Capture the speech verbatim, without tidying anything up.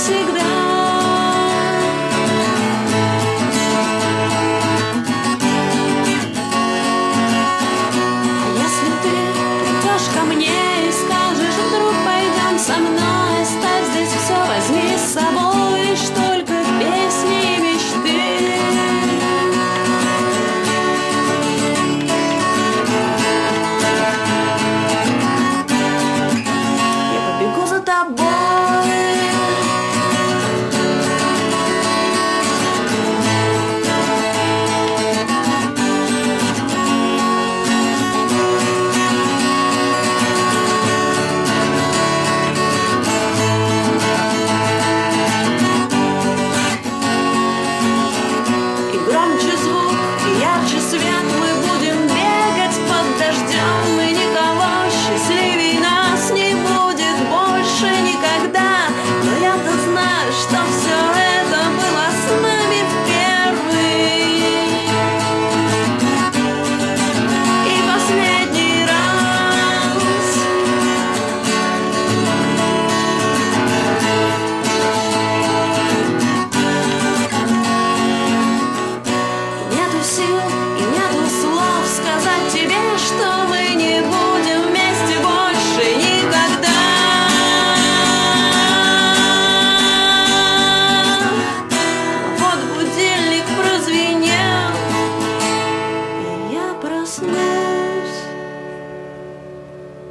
навсегда. А если ты придешь ко мне и скажешь: вдруг пойдем со мной, оставь здесь все, возьми с собой лишь только песни и мечты. Я побегу за тобой. И громче звук, и ярче свет, мы будем бегать под дождем, и никого счастливей нас не будет больше никогда. Но я-то знаю, что все это было с нами в первый и последний раз. Нету сил и нету слов сказать тебе, что